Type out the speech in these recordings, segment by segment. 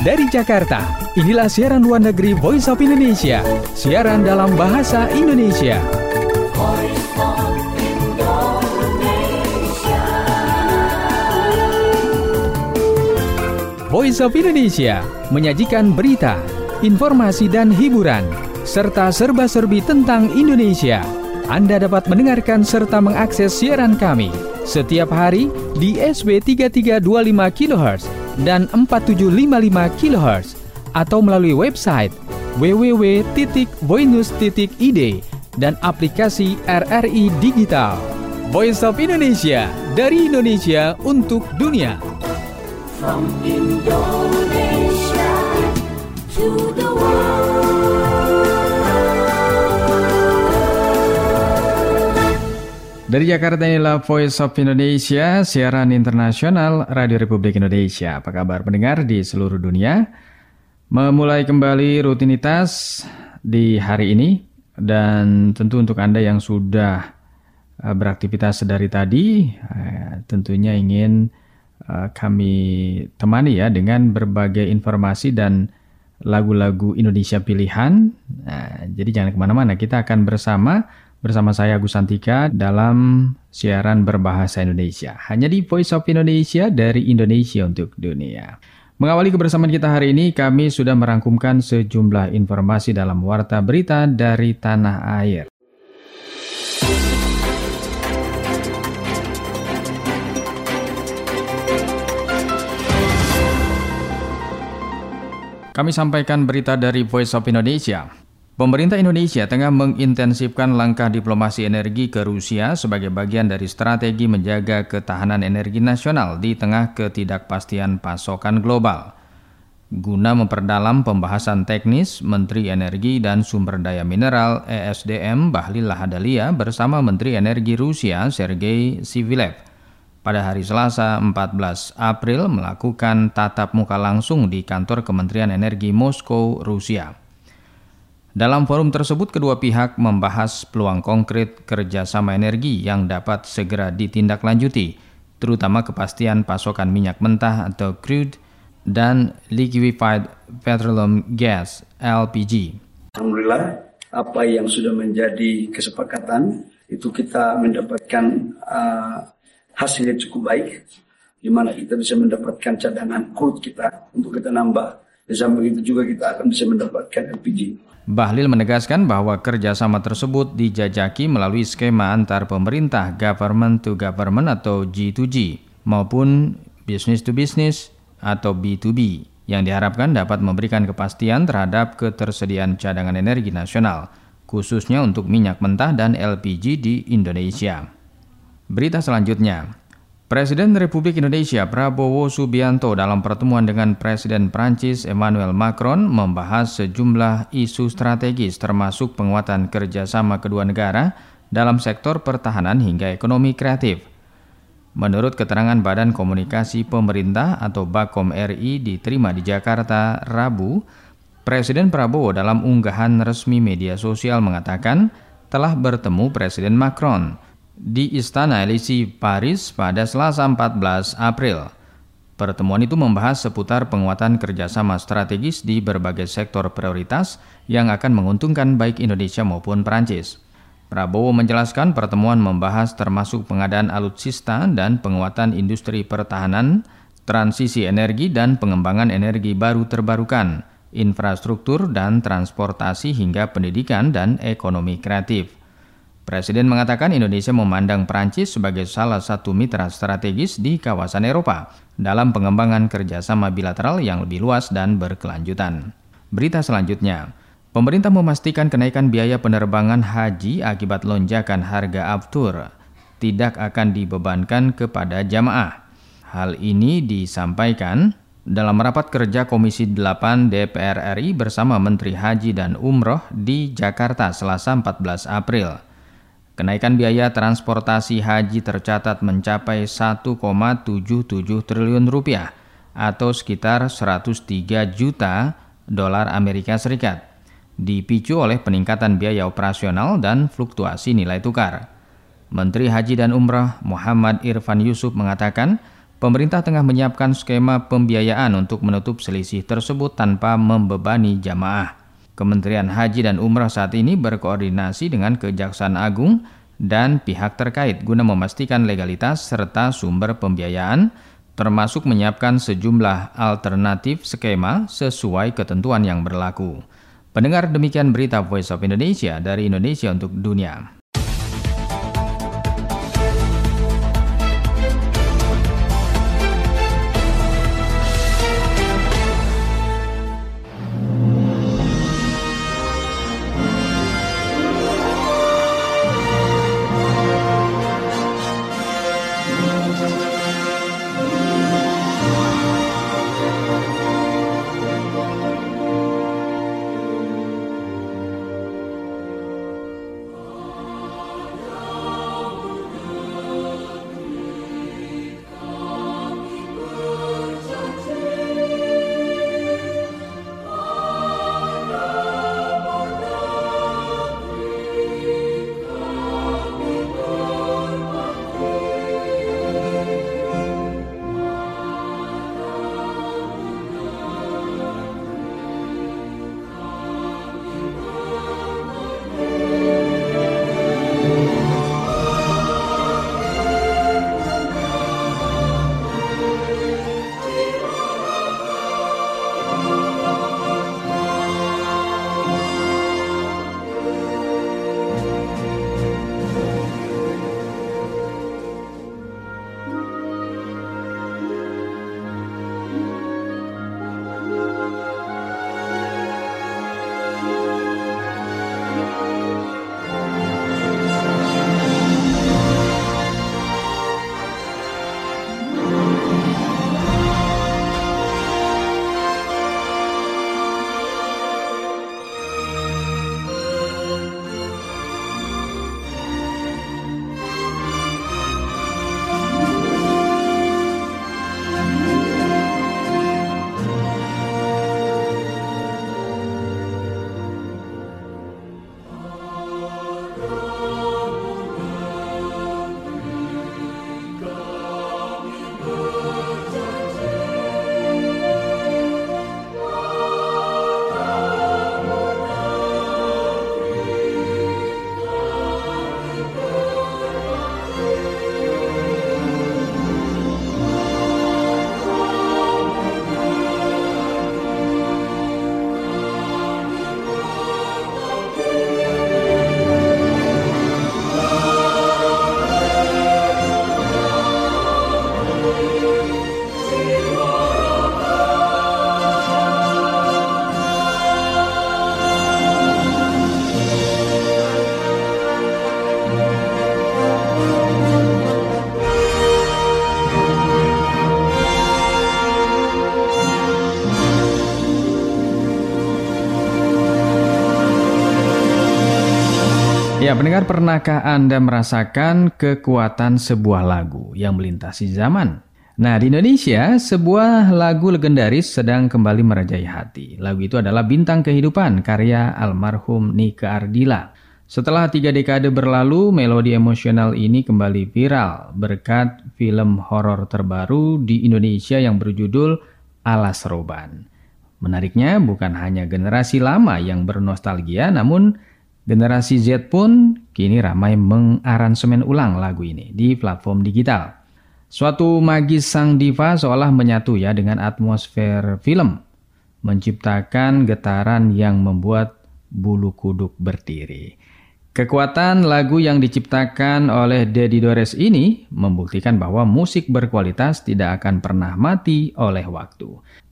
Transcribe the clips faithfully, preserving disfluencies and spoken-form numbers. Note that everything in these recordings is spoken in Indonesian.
Dari Jakarta, inilah siaran luar negeri Voice of Indonesia. Siaran dalam bahasa Indonesia. Voice of Indonesia. Voice of Indonesia menyajikan berita, informasi dan hiburan, serta serba-serbi tentang Indonesia. Anda dapat mendengarkan serta mengakses siaran kami setiap hari di S B tiga tiga dua lima kilohertz dan empat tujuh lima lima kilohertz atau melalui website w w w titik voinews titik i d dan aplikasi R R I Digital. Voice of Indonesia, dari Indonesia untuk dunia. From Indonesia to the world. Dari Jakarta, inilah Voice of Indonesia, siaran internasional Radio Republik Indonesia. Apa kabar pendengar di seluruh dunia? Memulai kembali rutinitas di hari ini, dan tentu untuk Anda yang sudah beraktivitas dari tadi, tentunya ingin kami temani ya dengan berbagai informasi dan lagu-lagu Indonesia pilihan. Nah, jadi jangan kemana-mana, kita akan bersama Bersama saya Agus Santika dalam siaran berbahasa Indonesia. Hanya di Voice of Indonesia, dari Indonesia untuk dunia. Mengawali kebersamaan kita hari ini, kami sudah merangkumkan sejumlah informasi dalam warta berita dari tanah air. Kami sampaikan berita dari Voice of Indonesia. Pemerintah Indonesia tengah mengintensifkan langkah diplomasi energi ke Rusia sebagai bagian dari strategi menjaga ketahanan energi nasional di tengah ketidakpastian pasokan global. Guna memperdalam pembahasan teknis, Menteri Energi dan Sumber Daya Mineral E S D M Bahlil Lahadalia bersama Menteri Energi Rusia Sergei Sivilev pada hari Selasa empat belas April melakukan tatap muka langsung di kantor Kementerian Energi Moskow, Rusia. Dalam forum tersebut, kedua pihak membahas peluang konkret kerjasama energi yang dapat segera ditindaklanjuti, terutama kepastian pasokan minyak mentah atau crude dan liquefied petroleum gas L P G. Alhamdulillah, apa yang sudah menjadi kesepakatan itu kita mendapatkan uh, hasil yang cukup baik, di mana kita bisa mendapatkan cadangan crude kita untuk kita nambah. Bersama itu juga kita akan bisa mendapatkan L P G. Bahlil menegaskan bahwa kerjasama tersebut dijajaki melalui skema antar pemerintah government to government atau G to G maupun business to business atau B to B yang diharapkan dapat memberikan kepastian terhadap ketersediaan cadangan energi nasional, khususnya untuk minyak mentah dan L P G di Indonesia. Berita selanjutnya. Presiden Republik Indonesia Prabowo Subianto dalam pertemuan dengan Presiden Prancis Emmanuel Macron membahas sejumlah isu strategis termasuk penguatan kerjasama kedua negara dalam sektor pertahanan hingga ekonomi kreatif. Menurut keterangan Badan Komunikasi Pemerintah atau Bakom R I diterima di Jakarta Rabu, Presiden Prabowo dalam unggahan resmi media sosial mengatakan telah bertemu Presiden Macron di Istana Elysee, Paris pada Selasa empat belas April. Pertemuan itu membahas seputar penguatan kerjasama strategis di berbagai sektor prioritas yang akan menguntungkan baik Indonesia maupun Prancis. Prabowo menjelaskan pertemuan membahas termasuk pengadaan alutsista dan penguatan industri pertahanan, transisi energi dan pengembangan energi baru terbarukan, infrastruktur dan transportasi hingga pendidikan dan ekonomi kreatif. Presiden mengatakan Indonesia memandang Prancis sebagai salah satu mitra strategis di kawasan Eropa dalam pengembangan kerjasama bilateral yang lebih luas dan berkelanjutan. Berita selanjutnya, pemerintah memastikan kenaikan biaya penerbangan haji akibat lonjakan harga aftur tidak akan dibebankan kepada jamaah. Hal ini disampaikan dalam rapat kerja Komisi delapan D P R R I bersama Menteri Haji dan Umroh di Jakarta Selasa empat belas April. Kenaikan biaya transportasi haji tercatat mencapai satu koma tujuh tujuh triliun rupiah atau sekitar seratus tiga juta dolar Amerika Serikat, dipicu oleh peningkatan biaya operasional dan fluktuasi nilai tukar. Menteri Haji dan Umrah Muhammad Irfan Yusuf mengatakan pemerintah tengah menyiapkan skema pembiayaan untuk menutup selisih tersebut tanpa membebani jamaah. Kementerian Haji dan Umrah saat ini berkoordinasi dengan Kejaksaan Agung dan pihak terkait guna memastikan legalitas serta sumber pembiayaan, termasuk menyiapkan sejumlah alternatif skema sesuai ketentuan yang berlaku. Pendengar, demikian berita Voice of Indonesia dari Indonesia untuk dunia. Ya, pendengar, pernahkah Anda merasakan kekuatan sebuah lagu yang melintasi zaman? Nah, di Indonesia, sebuah lagu legendaris sedang kembali merajai hati. Lagu itu adalah Bintang Kehidupan, karya almarhum Nike Ardila. Setelah tiga dekade berlalu, melodi emosional ini kembali viral berkat film horor terbaru di Indonesia yang berjudul Alas Roban. Menariknya, bukan hanya generasi lama yang bernostalgia, namun generasi Z pun kini ramai mengaransemen ulang lagu ini di platform digital. Suatu magis sang diva seolah menyatu ya dengan atmosfer film, menciptakan getaran yang membuat bulu kuduk berdiri. Kekuatan lagu yang diciptakan oleh Dedi Dores ini membuktikan bahwa musik berkualitas tidak akan pernah mati oleh waktu.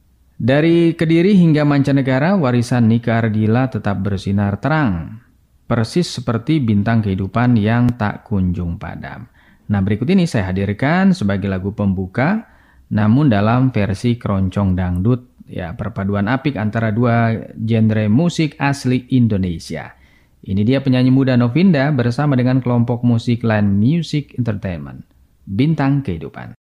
Dari Kediri hingga mancanegara, warisan Nike Ardila tetap bersinar terang. Persis seperti bintang kehidupan yang tak kunjung padam. Nah, berikut ini saya hadirkan sebagai lagu pembuka, namun dalam versi keroncong dangdut, ya, perpaduan apik antara dua genre musik asli Indonesia. Ini dia penyanyi muda Novinda bersama dengan kelompok musik Land Music Entertainment. Bintang Kehidupan.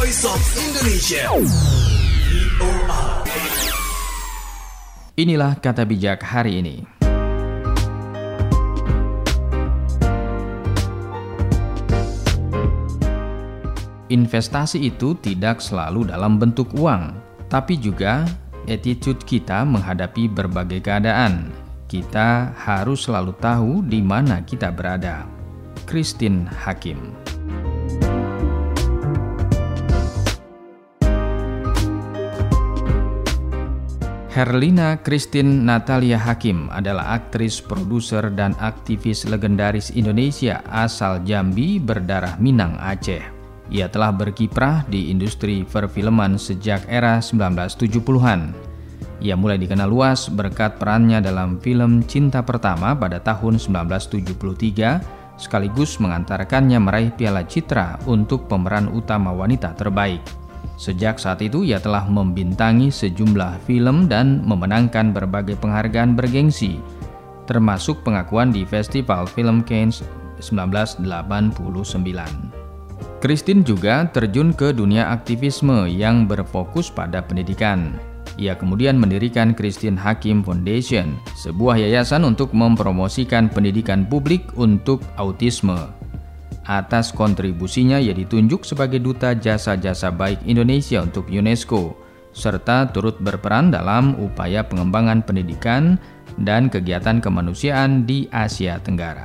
Voice of Indonesia. V O R. Inilah kata bijak hari ini. Investasi itu tidak selalu dalam bentuk uang, tapi juga attitude kita menghadapi berbagai keadaan. Kita harus selalu tahu di mana kita berada. Christine Hakim. Herlina Christine Natalia Hakim adalah aktris, produser, dan aktivis legendaris Indonesia asal Jambi berdarah Minang Aceh. Ia telah berkiprah di industri perfilman sejak era sembilan belas tujuh puluhan. Ia mulai dikenal luas berkat perannya dalam film Cinta Pertama pada tahun sembilan belas tujuh puluh tiga, sekaligus mengantarkannya meraih Piala Citra untuk pemeran utama wanita terbaik. Sejak saat itu ia telah membintangi sejumlah film dan memenangkan berbagai penghargaan bergengsi, termasuk pengakuan di Festival Film Cannes sembilan belas delapan puluh sembilan. Christine juga terjun ke dunia aktivisme yang berfokus pada pendidikan. Ia kemudian mendirikan Christine Hakim Foundation, sebuah yayasan untuk mempromosikan pendidikan publik untuk autisme. Atas kontribusinya ia ditunjuk sebagai Duta Jasa-Jasa Baik Indonesia untuk UNESCO, serta turut berperan dalam upaya pengembangan pendidikan dan kegiatan kemanusiaan di Asia Tenggara.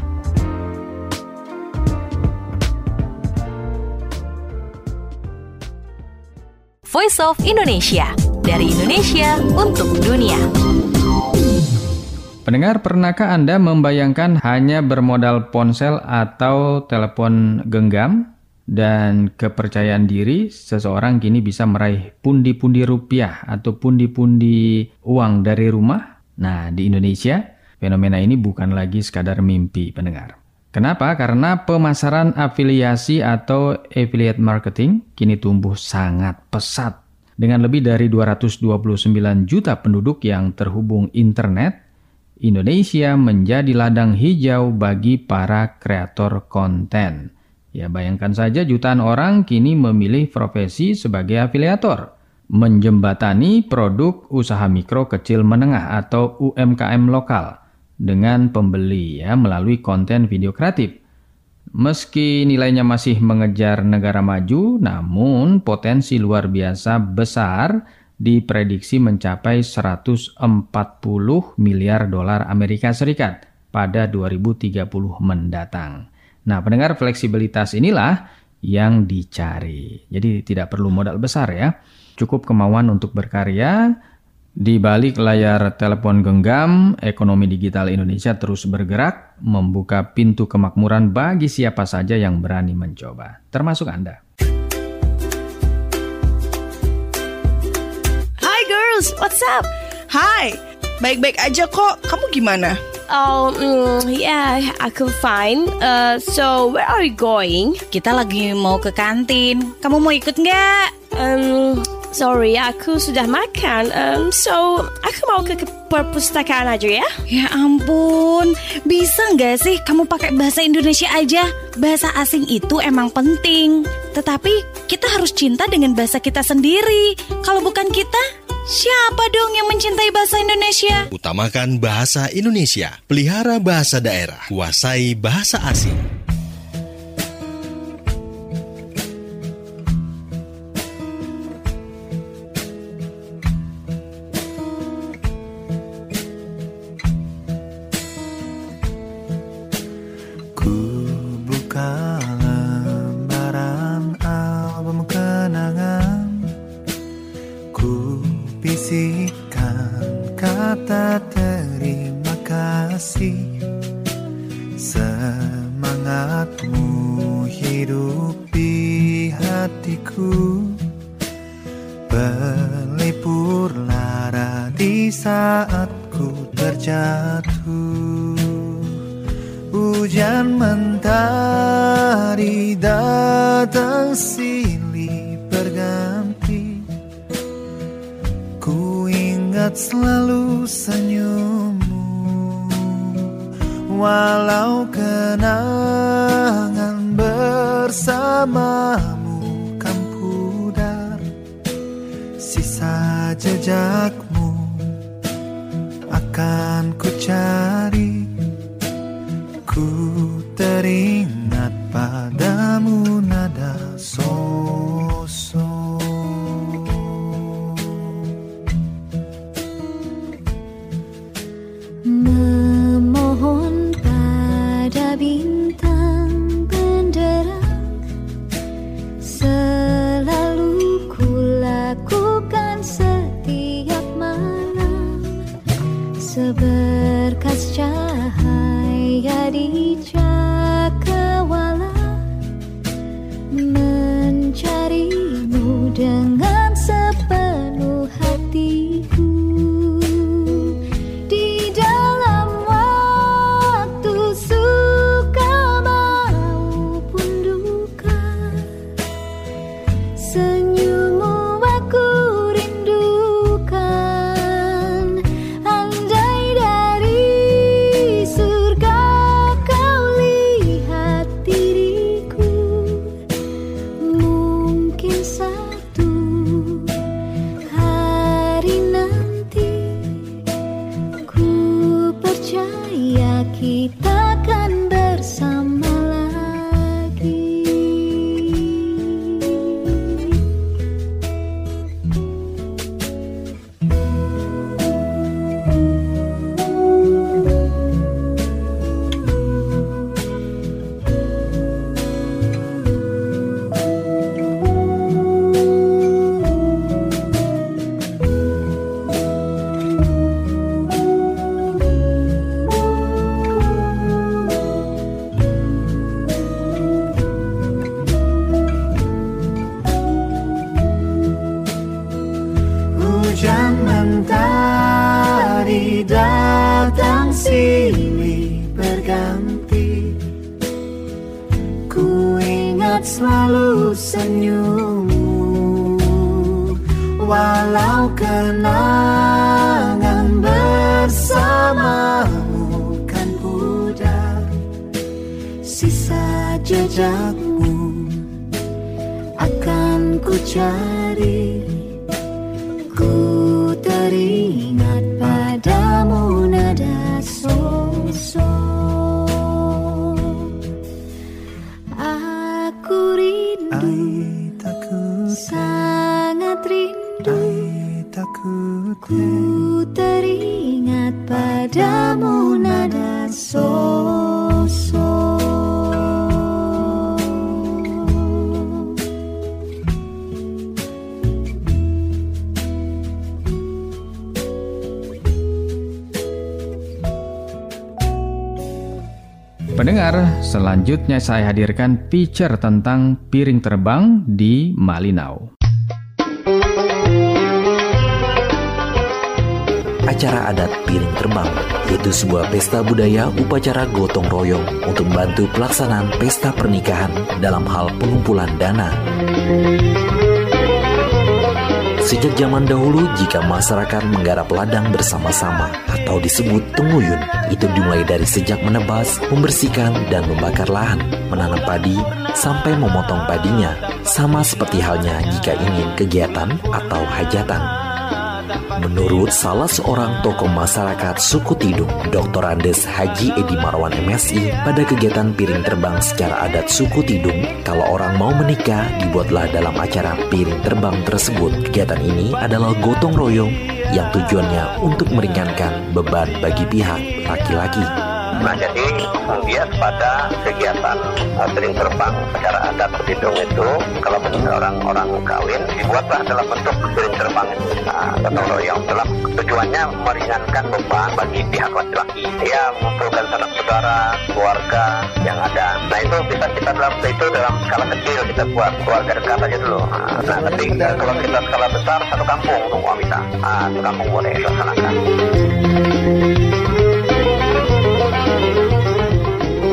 Voice of Indonesia, dari Indonesia untuk dunia. Pendengar, pernahkah Anda membayangkan hanya bermodal ponsel atau telepon genggam dan kepercayaan diri, seseorang kini bisa meraih pundi-pundi rupiah atau pundi-pundi uang dari rumah? Nah, di Indonesia, fenomena ini bukan lagi sekadar mimpi, pendengar. Kenapa? Karena pemasaran afiliasi atau affiliate marketing kini tumbuh sangat pesat. Dengan lebih dari dua ratus dua puluh sembilan juta penduduk yang terhubung internet, Indonesia menjadi ladang hijau bagi para kreator konten. Ya, bayangkan saja jutaan orang kini memilih profesi sebagai afiliator, menjembatani produk usaha mikro kecil menengah atau U M K M lokal dengan pembeli ya melalui konten video kreatif. Meski nilainya masih mengejar negara maju, namun potensi luar biasa besar diprediksi mencapai seratus empat puluh miliar dolar Amerika Serikat pada dua ribu tiga puluh mendatang. Nah, pendengar, fleksibilitas inilah yang dicari. Jadi tidak perlu modal besar ya. Cukup kemauan untuk berkarya. Di balik layar telepon genggam, ekonomi digital Indonesia terus bergerak, membuka pintu kemakmuran bagi siapa saja yang berani mencoba, termasuk Anda. Hi girls, what's up? Hai, baik-baik aja kok. Kamu gimana? Oh, mm, yeah, aku fine. Uh, so, where are you going? Kita lagi mau ke kantin. Kamu mau ikut nggak? Um, sorry, aku sudah makan. Um, so, aku mau ke, ke perpustakaan aja ya. Ya ampun, bisa nggak sih kamu pakai bahasa Indonesia aja? Bahasa asing itu emang penting, tetapi kita harus cinta dengan bahasa kita sendiri. Kalau bukan kita, siapa dong yang mencintai bahasa Indonesia? Utamakan bahasa Indonesia, pelihara bahasa daerah, kuasai bahasa asing. Semangatmu hidup di hatiku, pelipur lara di saat ku terjatuh. Hujan mentari datang silih berganti, ku ingat selalu senyummu. Walau kenangan bersamamu kan jejakmu akan ku cari. Ku teringat padamu nada sosok. Memohon pada bintang benderang, selalu ku lakukan setiap malam, seberkas cahaya di cakrawala, mencarimu dengan sepenuh hatiku. Di dalam waktu suka maupun duka, senyummu aku rindukan. Andai dari surga kau lihat diriku, mungkin satu hari nanti ku percaya kita akan bersama lagi. Hujan mentari datang silih berganti. Ku ingat selalu senyummu, walau kenangan bersamamu kan pudar. Sisa jejakmu akan ku cari. Ku teringat padamu nada sosok. Aku rindu, Ai takut, sangat rindu. ai takut. Ku teringat padamu nada sosok. Pendengar, selanjutnya saya hadirkan feature tentang piring terbang di Malinau. Acara adat piring terbang yaitu sebuah pesta budaya upacara gotong royong untuk membantu pelaksanaan pesta pernikahan dalam hal pengumpulan dana. Sejak zaman dahulu, jika masyarakat menggarap ladang bersama-sama atau disebut tenguyun, itu dimulai dari sejak menebas, membersihkan, dan membakar lahan, menanam padi, sampai memotong padinya, sama seperti halnya jika ingin kegiatan atau hajatan. Menurut salah seorang tokoh masyarakat suku Tidung, Doktor Andes Haji Edi Marwan M Si, pada kegiatan piring terbang secara adat suku Tidung, kalau orang mau menikah, dibuatlah dalam acara piring terbang tersebut. Kegiatan ini adalah gotong royong yang tujuannya untuk meringankan beban bagi pihak laki-laki. Nah, jadi kemudian pada kegiatan uh, piring terbang secara adat Tidung itu, kalau orang-orang kawin, dibuatlah dalam bentuk piring terbang uh, gotong royong. Dalam tujuannya meringankan beban bagi pihak laki-laki. Ya, mengumpulkan sanak saudara, keluarga yang ada. Nah, itu bisa kita dalam itu dalam skala kecil kita buat keluarga dekat aja dulu. Nah, nah tapi uh, kalau kita skala besar, satu kampung semua bisa. Ah, satu kampung boleh dilaksanakan.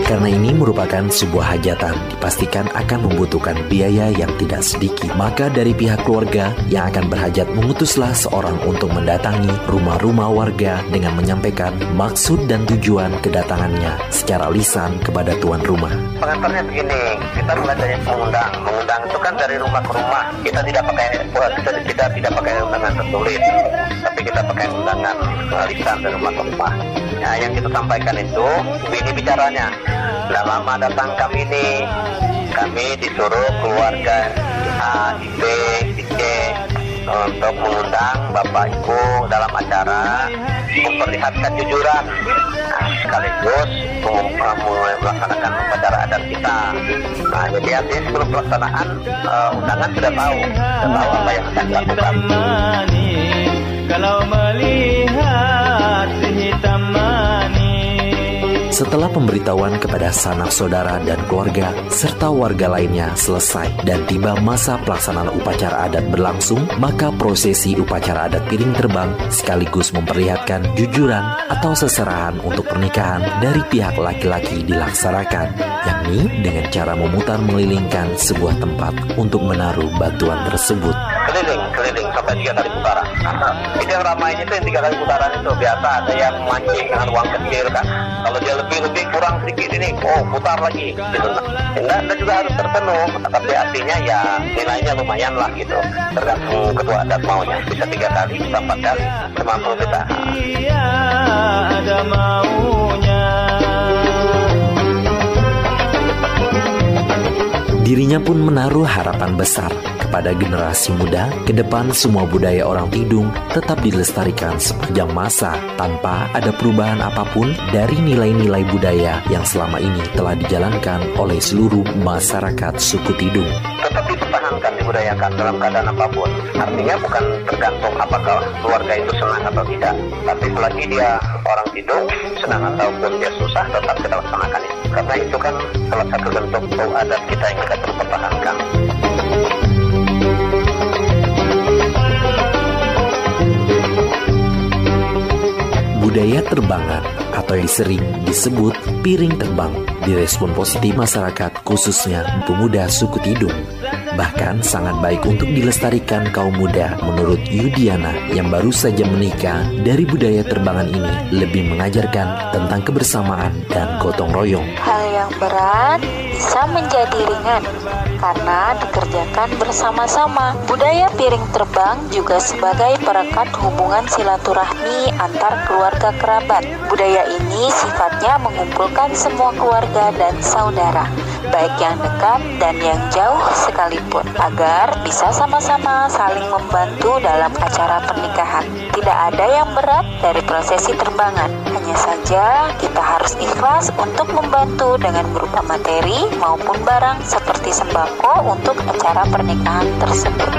Karena ini merupakan sebuah hajatan, dipastikan akan membutuhkan biaya yang tidak sedikit. Maka dari pihak keluarga yang akan berhajat mengutuslah seorang untuk mendatangi rumah-rumah warga dengan menyampaikan maksud dan tujuan kedatangannya secara lisan kepada tuan rumah. Pengantarnya begini, kita mulai dari mengundang. Mengundang itu kan dari rumah ke rumah. Kita tidak pakai kita, kita tidak pakai undangan tertulis, tapi kita pakai undangan lisan dari rumah ke rumah. Nah, yang kita sampaikan itu ini bicaranya. Sudah lama datang kami ini, kami disuruh keluarga A, B, C untuk mengundang Bapak Ibu dalam acara memperlihatkan jujuran, nah, sekaligus melaksanakan upacara adat kita. Nah, jadi artinya sebelum pelaksanaan uh, undangan sudah tahu, sudah tahu apa yang akan dilakukan. Kalau melihat hitam Setelah pemberitahuan kepada sanak saudara dan keluarga serta warga lainnya selesai dan tiba masa pelaksanaan upacara adat berlangsung, maka prosesi upacara adat piring terbang sekaligus memperlihatkan jujuran atau seserahan untuk pernikahan dari pihak laki-laki dilaksanakan, yakni dengan cara memutar mengelilingkan sebuah tempat untuk menaruh batuan tersebut. Keliling, keliling sampai tiga kali putaran. Itu yang ramai itu yang tiga kali putaran itu biasa ada yang mancing dengan uang kecil kan. Kalau dia lebih lebih kurang sedikit ini, oh putar lagi. Gitu. Nah, dan juga harus terpenuh, tapi artinya ya nilainya lumayan lah gitu. Tergantung ketua adat maunya. Bisa tiga kali, bisa empat kali, semampu kita. Iya, ada maunya. Dirinya pun menaruh harapan besar kepada generasi muda, ke depan semua budaya orang Tidung tetap dilestarikan sepanjang masa tanpa ada perubahan apapun dari nilai-nilai budaya yang selama ini telah dijalankan oleh seluruh masyarakat suku Tidung. Tetap dipertahankan, dibudayakan dalam keadaan apapun. Artinya bukan tergantung apakah keluarga itu senang atau tidak, tapi selagi dia orang Tidung, senang ataupun dia susah, tetap kita laksanakan itu. Karena itu kan salah satu bentuk adat kita yang kita terus pertahankan. Budaya terbangan atau yang sering disebut piring terbang direspon positif masyarakat khususnya pemuda suku Tidung. Bahkan sangat baik untuk dilestarikan kaum muda menurut Yudiana yang baru saja menikah. Dari budaya terbangan ini lebih mengajarkan tentang kebersamaan dan gotong royong. Hal yang berat bisa menjadi ringan karena dikerjakan bersama-sama. Budaya piring terbang juga sebagai perekat hubungan silaturahmi antar keluarga kerabat. Budaya ini sifatnya mengumpulkan semua keluarga dan saudara, baik yang dekat dan yang jauh sekalipun, agar bisa sama-sama saling membantu dalam acara pernikahan. Tidak ada yang berat dari prosesi terbangan, hanya saja kita harus ikhlas untuk membantu dengan berupa materi maupun barang seperti sembako untuk acara pernikahan tersebut.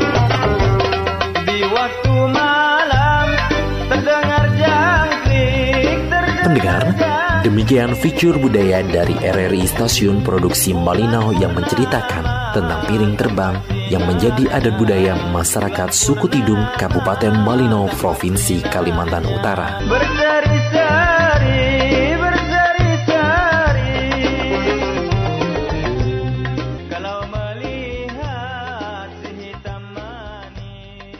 Di waktu malam terdengar jangkrik. Pendengar, demikian fitur budaya dari R R I Stasiun Produksi Malinau yang menceritakan tentang piring terbang yang menjadi adat budaya masyarakat suku Tidung, Kabupaten Malinau, Provinsi Kalimantan Utara. Berseri-seri, berseri-seri, kalau melihat si hitam manis.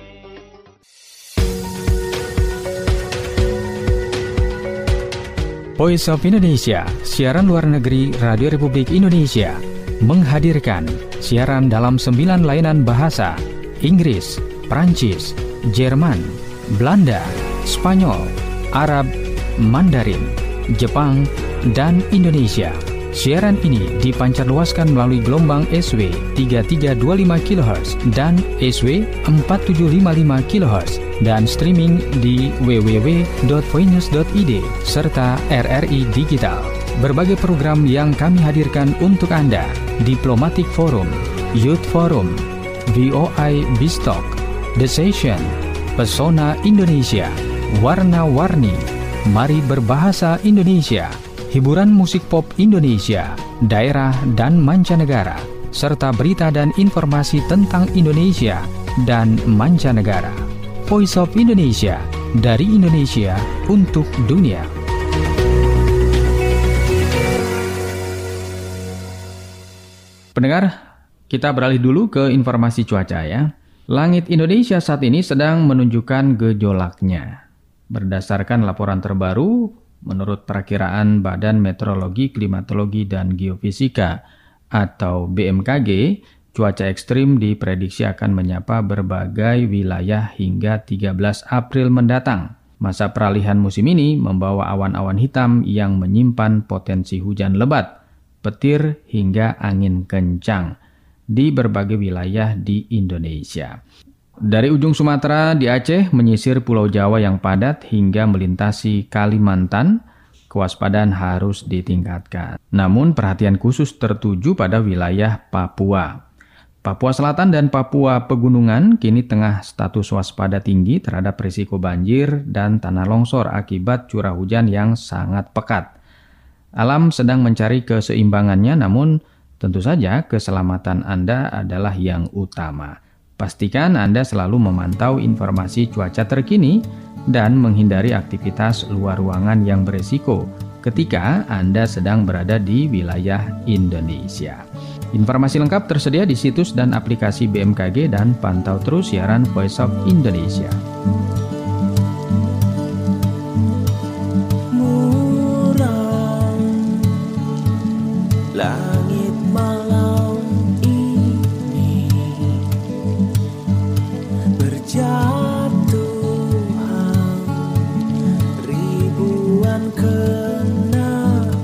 Voice of Indonesia, siaran luar negeri Radio Republik Indonesia, menghadirkan siaran dalam sembilan layanan bahasa: Inggris, Prancis, Jerman, Belanda, Spanyol, Arab, Mandarin, Jepang, dan Indonesia. Siaran ini dipancarluaskan melalui gelombang S W tiga tiga dua lima kilohertz dan S W empat tujuh lima lima kilohertz dan streaming di w w w dot voinews dot i d serta R R I Digital. Berbagai program yang kami hadirkan untuk Anda: Diplomatic Forum, Youth Forum, V O I Bistalk, The Session, Pesona Indonesia, Warna-Warni, Mari Berbahasa Indonesia, hiburan musik pop Indonesia, daerah dan mancanegara, serta berita dan informasi tentang Indonesia dan mancanegara. Voice of Indonesia, dari Indonesia untuk dunia. Pendengar, kita beralih dulu ke informasi cuaca ya. Langit Indonesia saat ini sedang menunjukkan gejolaknya. Berdasarkan laporan terbaru, menurut perakiraan Badan Meteorologi, Klimatologi, dan Geofisika atau B M K G, cuaca ekstrim diprediksi akan menyapa berbagai wilayah hingga tiga belas April mendatang. Masa peralihan musim ini membawa awan-awan hitam yang menyimpan potensi hujan lebat, petir hingga angin kencang di berbagai wilayah di Indonesia. Dari ujung Sumatera di Aceh menyisir Pulau Jawa yang padat hingga melintasi Kalimantan, kewaspadaan harus ditingkatkan. Namun perhatian khusus tertuju pada wilayah Papua. Papua Selatan dan Papua Pegunungan kini tengah status waspada tinggi terhadap risiko banjir dan tanah longsor akibat curah hujan yang sangat pekat. Alam sedang mencari keseimbangannya, namun tentu saja keselamatan Anda adalah yang utama. Pastikan Anda selalu memantau informasi cuaca terkini dan menghindari aktivitas luar ruangan yang beresiko ketika Anda sedang berada di wilayah Indonesia. Informasi lengkap tersedia di situs dan aplikasi B M K G dan pantau terus siaran Voice of Indonesia. Muram langit malam ini berjatuhan ribuan kenangan.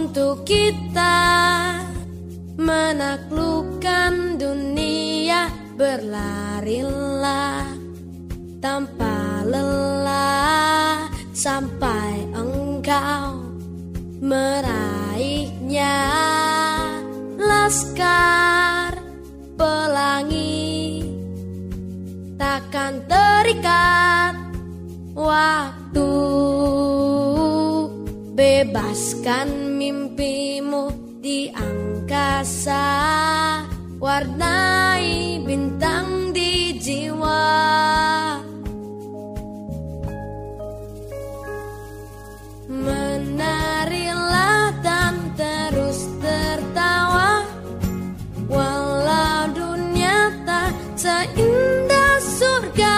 untuk kita menaklukkan dunia, berlarilah tanpa lelah sampai engkau meraihnya. Laskar pelangi takkan terikat waktu, bebaskan mimpimu di angkasa, warnai bintang di jiwa. Menarilah dan terus tertawa, walau dunia tak seindah surga.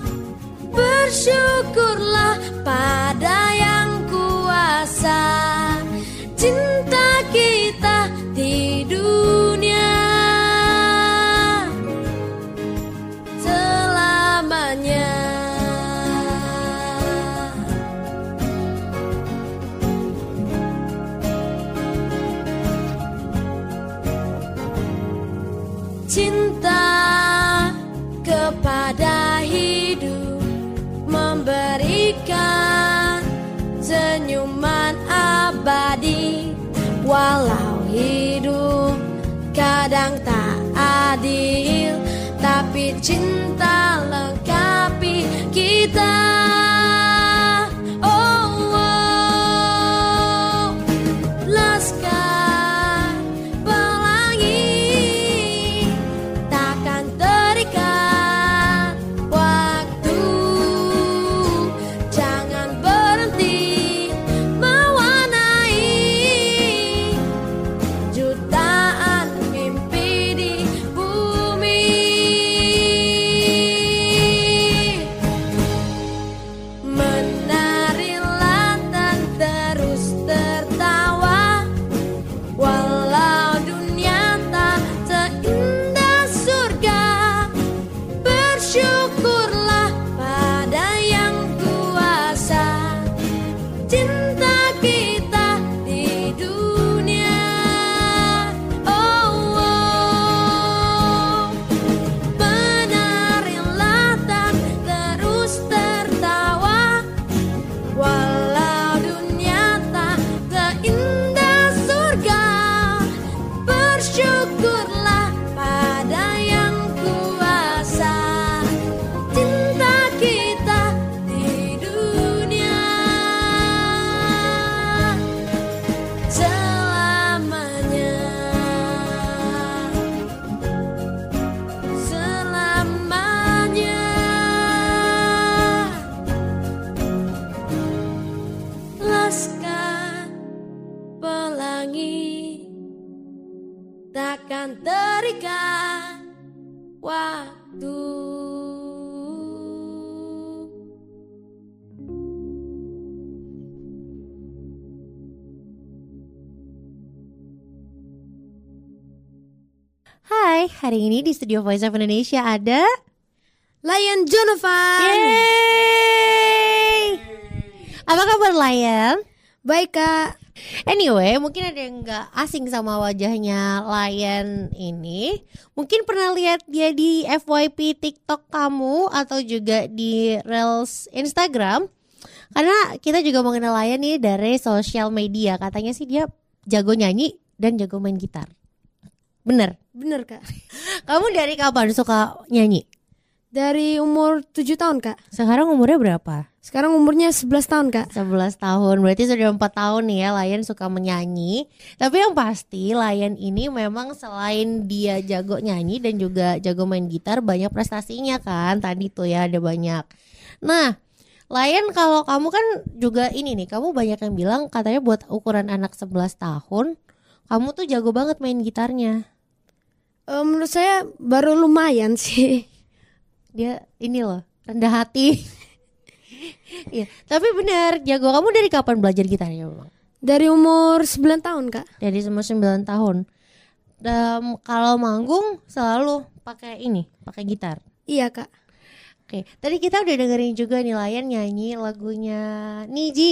Bersyukurlah pada yang kuasa, cinta kita di dunia selamanya. Cinta kepada hidup, memberikan senyuman abadi. Walau hidup kadang tak adil, tapi cinta lengkapi kita. Oh, oh. Laskar pelangi takkan terikat waktu, jangan berhenti mewarnai jutaan mimpi di bumi. Menarilah dan terus tertawa, walau dunia tak seindah surga. Bersyukurlah pada yang kuasa, cinta kita di dunia. Oh, oh. Menarilah dan terus tertawa, walau dunia tak seindah surga. Bersyukurlah pada yang kuasa, cinta kita di dunia selamanya. Selamanya. Laskar pelangi takkan terikat waktu. Hai, hari ini di Studio Voice of Indonesia ada Lion Jonathan. Yeay! Apa kabar Lion? Baik Kak. Anyway, mungkin ada yang gak asing sama wajahnya Lion ini. Mungkin pernah lihat dia di F Y P TikTok kamu atau juga di Reels Instagram. Karena kita juga mengenal Lion nih dari sosial media. Katanya sih dia jago nyanyi dan jago main gitar. Bener? Bener Kak. Kamu dari kapan suka nyanyi? Dari umur tujuh tahun Kak. Sekarang umurnya berapa? Sekarang umurnya sebelas tahun Kak. sebelas tahun, berarti sudah empat tahun nih ya Lion suka menyanyi. Tapi yang pasti Lion ini memang selain dia jago nyanyi dan juga jago main gitar, banyak prestasinya kan. Tadi tuh ya ada banyak. Nah Lion, kalau kamu kan juga ini nih, kamu banyak yang bilang katanya buat ukuran anak sebelas tahun kamu tuh jago banget main gitarnya. Uh, menurut saya baru lumayan sih. Dia ini loh, rendah hati. Iya, tapi benar, jago. Kamu dari kapan belajar gitarnya memang? Dari umur sembilan tahun Kak. Dari umur sembilan tahun. Dan kalau manggung selalu pakai ini, pakai gitar. Iya Kak. Oke, tadi kita udah dengerin juga nih Lion nyanyi lagunya Niji.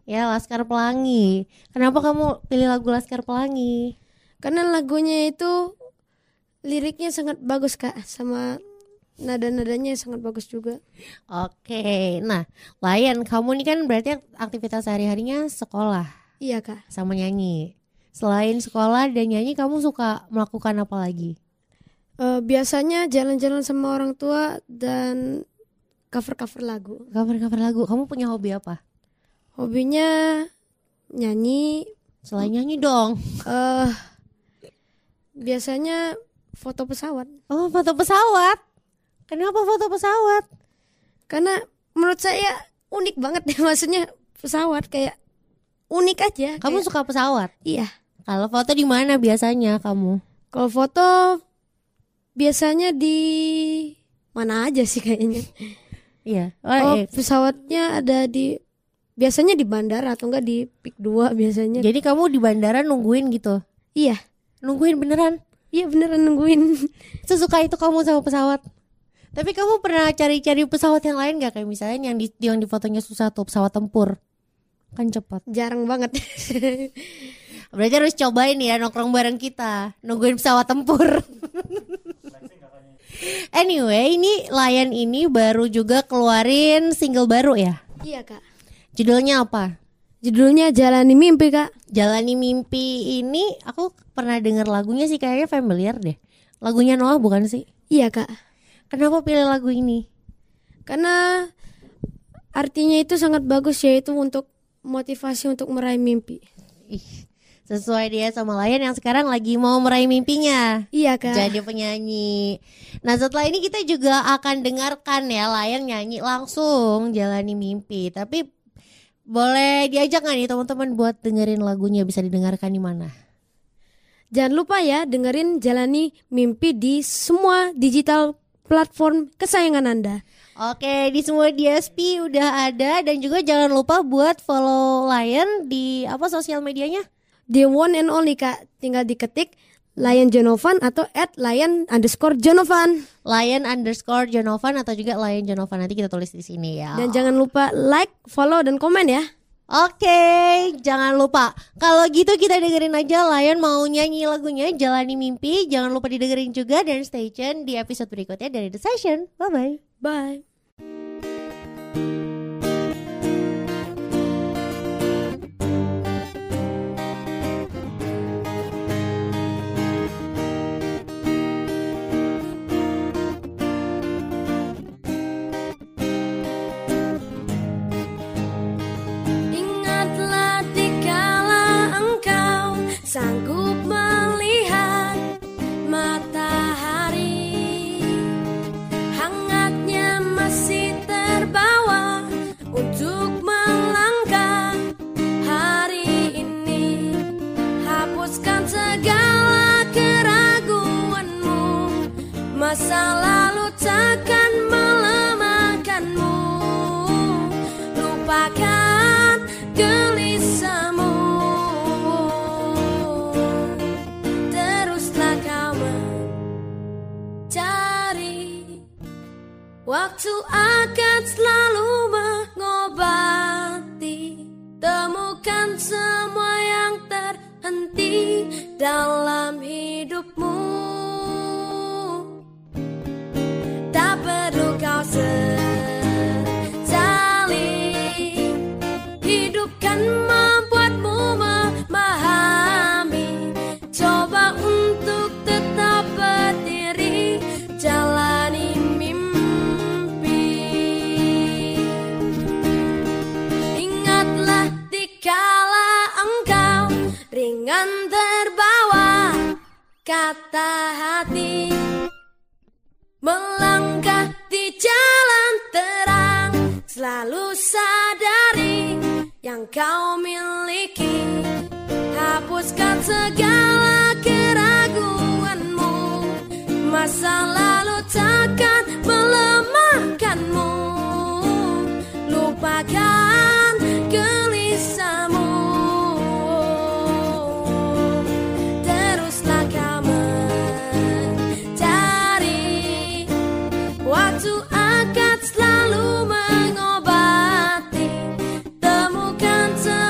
Ya, Laskar Pelangi. Kenapa kamu pilih lagu Laskar Pelangi? Karena lagunya itu liriknya sangat bagus Kak, sama nada-nadanya sangat bagus juga. Oke, nah Lion, kamu nih kan berarti aktivitas sehari-harinya sekolah. Iya Kak. Sama nyanyi. Selain sekolah dan nyanyi, kamu suka melakukan apa lagi? Uh, biasanya jalan-jalan sama orang tua dan cover-cover lagu. Cover-cover lagu. Kamu punya hobi apa? Hobinya nyanyi. Selain nyanyi dong. Uh, biasanya foto pesawat. Oh, foto pesawat. Kenapa foto pesawat? Karena menurut saya unik banget deh, maksudnya pesawat kayak unik aja. Kamu kayak... suka pesawat? Iya. Kalau foto di mana biasanya kamu? Kalau foto biasanya di mana aja sih kayaknya. Iya. Oh, oh iya. Pesawatnya ada di biasanya di bandara atau enggak di P I K dua biasanya. Jadi kamu di bandara nungguin gitu? Iya. Nungguin beneran? Iya beneran nungguin. Sesuka itu kamu sama pesawat? Tapi kamu pernah cari-cari pesawat yang lain gak? Kayak misalnya yang di, yang di fotonya susah tuh, pesawat tempur. Kan cepat. Jarang banget. Berarti harus cobain ya nongkrong bareng kita, nungguin pesawat tempur. Anyway, ini Lion ini baru juga keluarin single baru ya? Iya Kak. Judulnya apa? Judulnya Jalani Mimpi Kak. Jalani Mimpi ini aku pernah dengar lagunya sih, kayaknya familiar deh. Lagunya Noah bukan sih? Iya Kak. Kenapa pilih lagu ini? Karena artinya itu sangat bagus, yaitu untuk motivasi untuk meraih mimpi. Ih, sesuai dia sama Lion yang sekarang lagi mau meraih mimpinya. Iya Kak. Jadi penyanyi. Nah setelah ini kita juga akan dengarkan ya Lion nyanyi langsung Jalani Mimpi. Tapi boleh diajak gak nih teman-teman buat dengerin lagunya, bisa didengarkan di mana? Jangan lupa ya dengerin Jalani Mimpi di semua digital platform kesayangan Anda. Oke, di semua D S P udah ada. Dan juga jangan lupa buat follow Lion di apa sosial medianya? The one and only Kak, tinggal diketik Lion Jonovan atau at Lion underscore Jonovan. Lion underscore Jonovan atau juga Lion Jonovan, nanti kita tulis di sini ya. Dan jangan lupa like, follow, dan komen ya. Oke, jangan lupa. Kalau gitu kita dengerin aja Lion mau nyanyi lagunya Jalani Mimpi. Jangan lupa didengerin juga dan stay tune di episode berikutnya dari The Session. Bye-bye. Bye. Sanggup melihat matahari, hangatnya masih terbawa untuk melangkah hari ini. Hapuskan segala keraguanmu, masa lalu takkan melemahkanmu. Lupakan gelisahmu, waktu akan selalu mengobati. Temukan semua yang terhenti dalam hidupmu. Tak perlu kau sesali, hidup kan membuatmu memahami. Coba untuk tetap berdiri, jalani ringan terbawa kata hati, melangkah di jalan terang, selalu sadari yang kau miliki. Hapuskan segala keraguanmu, masa lalu takkan melemahkanmu. Lupakan gelisahmu, waktu akan selalu mengobati. Temukan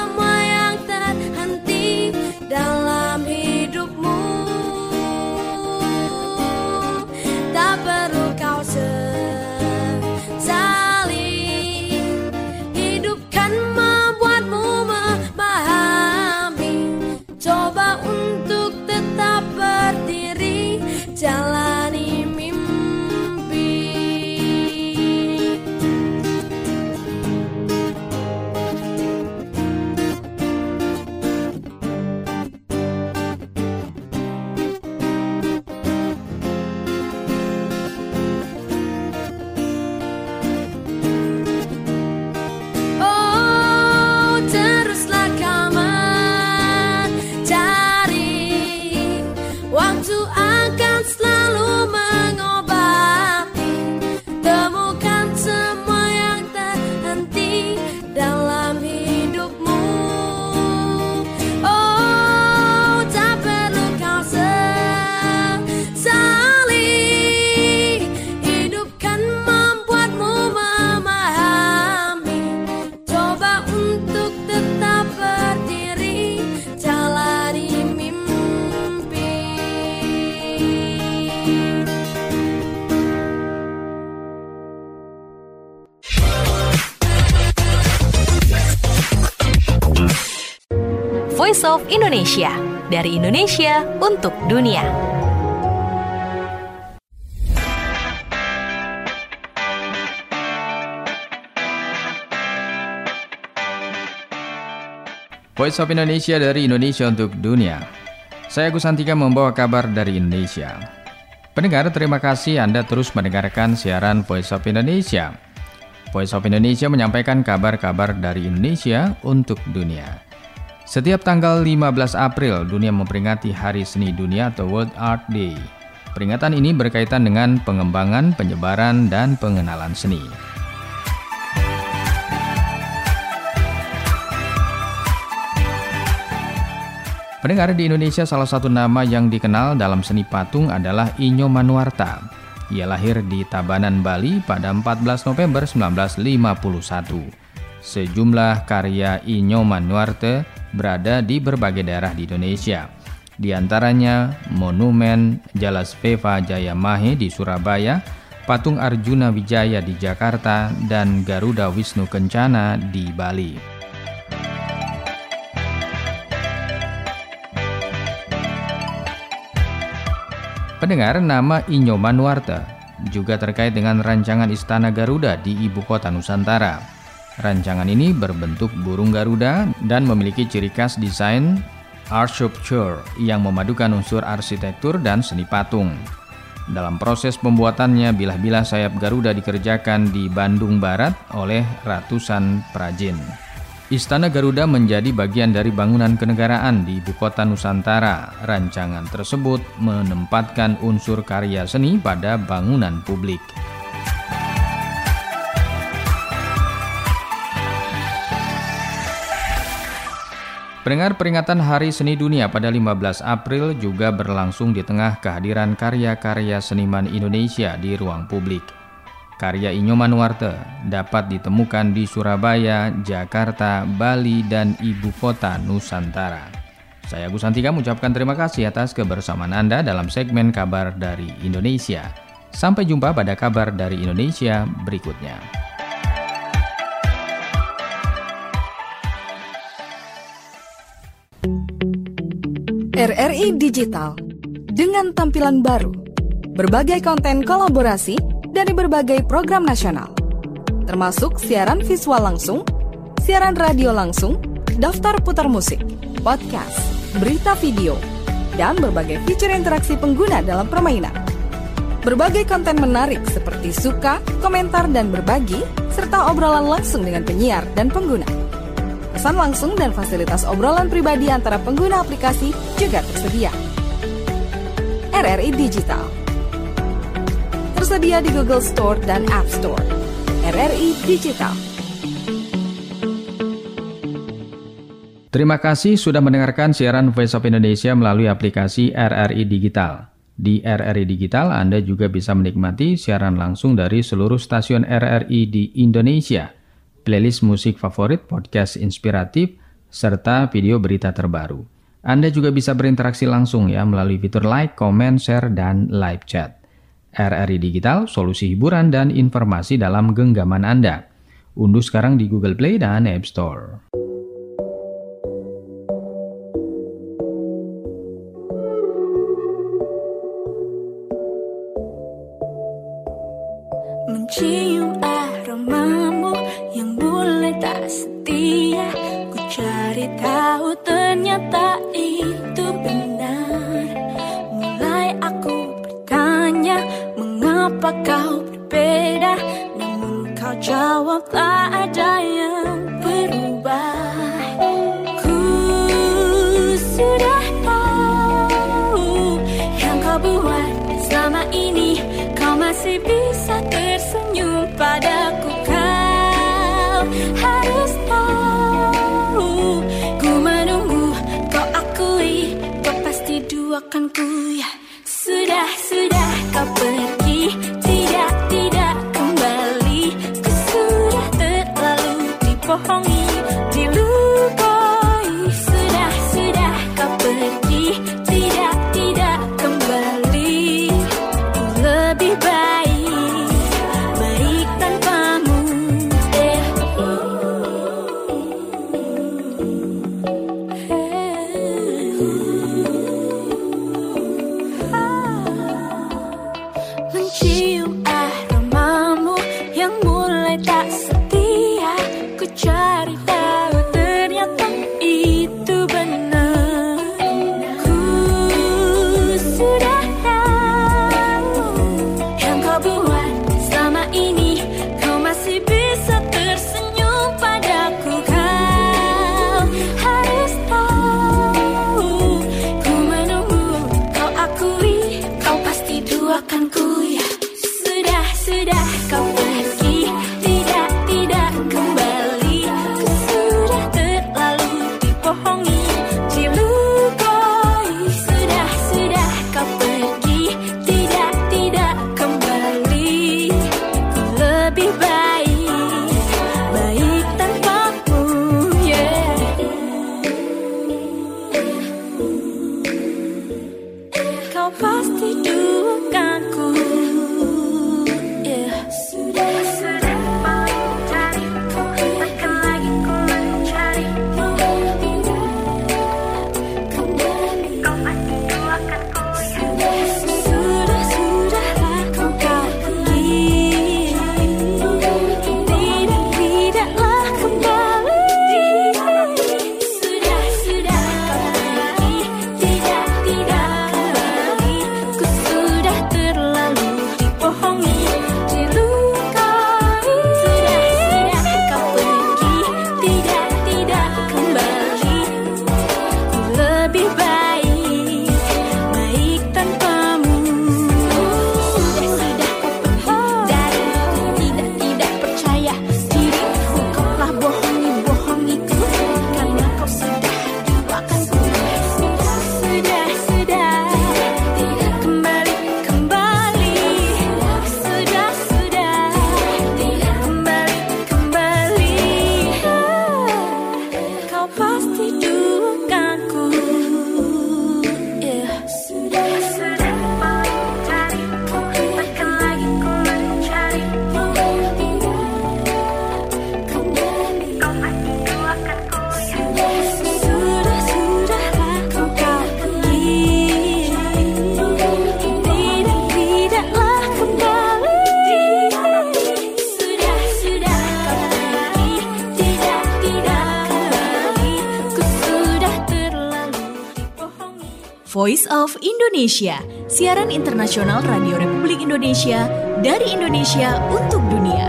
Voice of Indonesia. Dari Indonesia untuk dunia. Voice of Indonesia dari Indonesia untuk dunia. Saya Agus Santika membawa kabar dari Indonesia. Pendengar, terima kasih Anda terus mendengarkan siaran Voice of Indonesia. Voice of Indonesia menyampaikan kabar-kabar dari Indonesia untuk dunia. Setiap tanggal lima belas April, dunia memperingati Hari Seni Dunia atau World Art Day. Peringatan ini berkaitan dengan pengembangan, penyebaran, dan pengenalan seni. Pendengar, di Indonesia salah satu nama yang dikenal dalam seni patung adalah Inyo Manuarta. Ia lahir di Tabanan, Bali pada empat belas November seribu sembilan ratus lima puluh satu. Sejumlah karya Inyo Manuarta berada di berbagai daerah di Indonesia. Di antaranya Monumen Jalasveva Jayamahe di Surabaya, Patung Arjuna Wijaya di Jakarta, dan Garuda Wisnu Kencana di Bali. Pendengar, nama Inyo Manuarta juga terkait dengan rancangan Istana Garuda di Ibu Kota Nusantara. Rancangan ini berbentuk burung Garuda dan memiliki ciri khas desain art sculpture yang memadukan unsur arsitektur dan seni patung. Dalam proses pembuatannya, bilah-bilah sayap Garuda dikerjakan di Bandung Barat oleh ratusan perajin. Istana Garuda menjadi bagian dari bangunan kenegaraan di Ibu Kota Nusantara. Rancangan tersebut menempatkan unsur karya seni pada bangunan publik. Pendengar, peringatan Hari Seni Dunia pada lima belas April juga berlangsung di tengah kehadiran karya-karya seniman Indonesia di ruang publik. Karya Inyo Manuarta dapat ditemukan di Surabaya, Jakarta, Bali, dan Ibu Kota Nusantara. Saya Agus Santika mengucapkan terima kasih atas kebersamaan Anda dalam segmen Kabar dari Indonesia. Sampai jumpa pada Kabar dari Indonesia berikutnya. R R I Digital dengan tampilan baru, berbagai konten kolaborasi dari berbagai program nasional, termasuk siaran visual langsung, siaran radio langsung, daftar putar musik, podcast, berita video, dan berbagai fitur interaksi pengguna dalam permainan. Berbagai konten menarik seperti suka, komentar, dan berbagi, serta obrolan langsung dengan penyiar dan pengguna. Pesan langsung dan fasilitas obrolan pribadi antara pengguna aplikasi juga tersedia. R R I Digital tersedia di Google Store dan App Store. R R I Digital. Terima kasih sudah mendengarkan siaran Voice of Indonesia melalui aplikasi R R I Digital. Di R R I Digital, Anda juga bisa menikmati siaran langsung dari seluruh stasiun R R I di Indonesia, playlist musik favorit, podcast inspiratif, serta video berita terbaru. Anda juga bisa berinteraksi langsung ya melalui fitur like, comment, share, dan live chat. R R I Digital, solusi hiburan dan informasi dalam genggaman Anda. Unduh sekarang di Google Play dan App Store. Mencium aromamu yang mulai tak setia, ku cari tahu ternyata itu benar. Mulai aku bertanya mengapa kau berbeda, namun kau jawab tak ada yang berubah. Ku sudah tahu yang kau buat selama ini, kau masih bisa tersenyum padaku. Kau harus tahu, ku menunggu, kau akui, kau pasti duakan ku ya. Sudah, sudah kau pergi, tidak, tidak kembali. Ku sudah terlalu dibohongi, dilukai. Sudah, sudah kau pergi, tidak, tidak kembali. Ku lebih baik, baik tanpamu. Eh. Eh. mulai tak setia, ku cari tahu ternyata itu benar. Ku sudah tahu yang kau buat selama ini, kau masih bisa tersenyum padaku. Kau harus tahu, ku menunggu kau akui, kau pasti duakan ku ya. Sudah, sudah kau pergi, tidak, tidak kembali. Ku sudah terlalu dibohongi, dilukai. Sudah, sudah kau pergi, tidak, tidak kembali. Ku lebih baik, baik tanpamu, yeah. Kau pasti duakanku. Sudah, sudah mencari, takkan lagi ku mencari. Kembali, kau pasti duakan ku. Sudah, sudah, sudahlah kau pergi. Tidak, tidaklah kembali. Sudah, sudah kau pergi. Tidak, tidak kembali. Ku sudah terlalu dibohongi, dilukai. Sudah, sudah kau pergi, tidak, tidak kembali. Ku lebih baik, baik tanpamu. Sudah, sudah kau pergi dariku, tidak, tidak percaya diriku. Kau telah bohongi, bohongiku, karena kau sudah duakanku. Sudah, sudah, sudah, kembali, kembali. Sudah, sudah, kembali, kembali. Kau pasti duakanku, yeah. Sudah, sudah mencari, takkan lagi ku mencari. Kembali, kau pasti duakanku. Sudah, sudah, sudahlah kau pergi. Tidak, tidaklah kembali. Sudah, sudah kau pergi, tidak, tidak kembali. Ku sudah terlalu dibohongi. Voice of Indonesia, siaran internasional Radio Republik Indonesia dari Indonesia untuk dunia.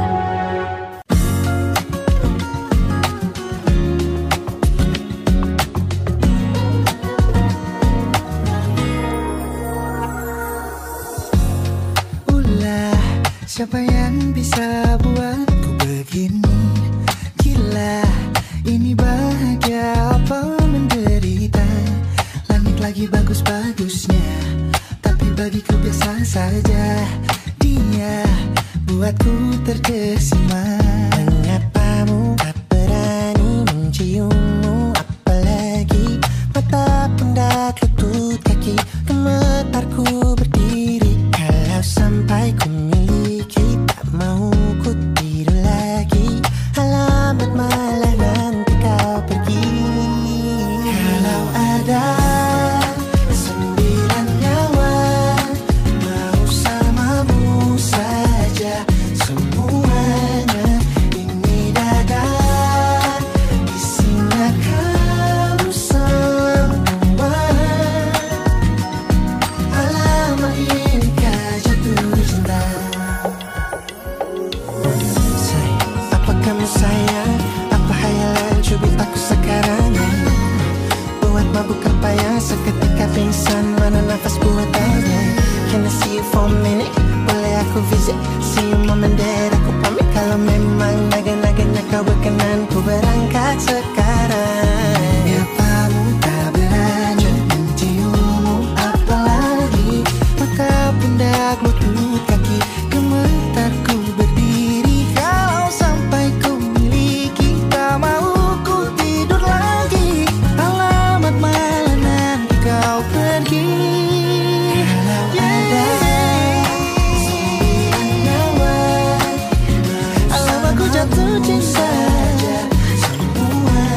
Ulah, siapa yang bisa buatku begini? Gila, ini bahagia apa menderita? Langit lagi bagus-bagusnya, tapi bagiku biasa saja. Dia buatku terkesima. Mengapamu tak berani menciummu, apalagi mata pundak lutut kaki, gemetarku berdiri. Kalau sampai ku miliki, tak mau ku tidur lagi. Alamat malah nanti kau pergi. Kalau ada sembilan nyawa, mau samamu saja semuanya. Ini dada, isinya kamu semua. Alamat ini kau jatuh cinta. Say, apa kamu sayang? Apa hayalan cubit aku sekarang? Buat mabuk apa yang seketika pingsan, mana nafas buatannya? Can I see you for a minute? Boleh aku visit? See you mom and dad, aku pamit. Kalau memang naga-naganya kau berkenan, ku berangkat sekarang. Apamu tak berani menciummu, apalagi mata pundak lutut kaki, gemetarku berdiri. Kalau sampai ku miliki, tak mau ku tidur lagi. Alamat malah nanti kau pergi. Kalau ada sembilan nyawa, alamatku jatuh cinta. Semua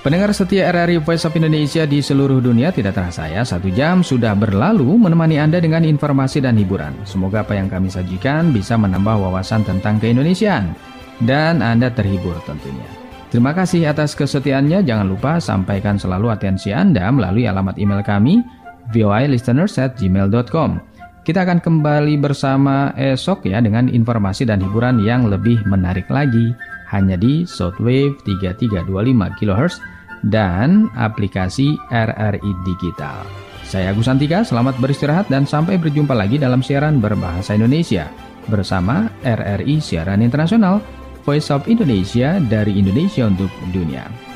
Pendengar setia R R I Voice of Indonesia di seluruh dunia, tidak terasa ya, satu jam sudah berlalu menemani Anda dengan informasi dan hiburan. Semoga apa yang kami sajikan bisa menambah wawasan tentang keindonesiaan dan Anda terhibur tentunya. Terima kasih atas kesetiaannya. Jangan lupa sampaikan selalu atensi Anda melalui alamat email kami v o i listeners at gmail dot com. Kita akan kembali bersama esok ya dengan informasi dan hiburan yang lebih menarik lagi hanya di Shortwave tiga tiga dua lima kilohertz dan aplikasi R R I Digital. Saya Agus Antika, selamat beristirahat dan sampai berjumpa lagi dalam siaran berbahasa Indonesia bersama R R I Siaran Internasional, Voice of Indonesia dari Indonesia untuk dunia.